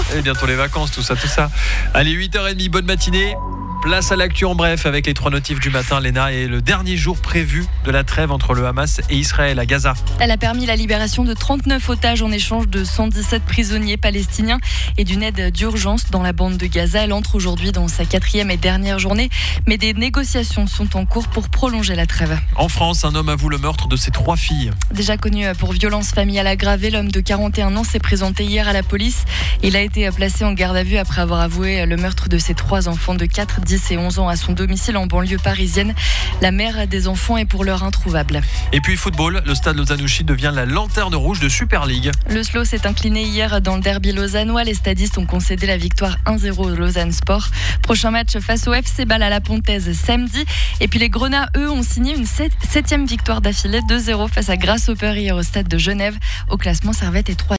Et bientôt les vacances, tout ça. Allez, 8h30, bonne matinée. Place à l'actu en bref avec les 3 notifs du matin, Léna, et le dernier jour prévu de la trêve entre le Hamas et Israël à Gaza. Elle a permis la libération de 39 otages en échange de 117 prisonniers palestiniens et d'une aide d'urgence dans la bande de Gaza. Elle entre aujourd'hui dans sa 4e et dernière journée, mais des négociations sont en cours pour prolonger la trêve. En France, un homme avoue le meurtre de ses 3 filles. Déjà connu pour violence familiale aggravée, l'homme de 41 ans s'est présenté hier à la police. Il a été placé en garde à vue après avoir avoué le meurtre de ses 3 enfants de 4, 10 et 11 ans à son domicile en banlieue parisienne. La mère des enfants est pour l'heure introuvable. Et puis football, le stade Lausanne-Ouchy devient la lanterne rouge de Super League. Le SLO s'est incliné hier dans le derby lausannois. Les stadistes ont concédé la victoire 1-0 au Lausanne Sport. Prochain match face au FC Bâle à la Pontaise samedi. Et puis les Grenats, eux, ont signé une 7e victoire d'affilée 2-0 face à Grasshopper hier au stade de Genève. Au classement, Servette est 3e.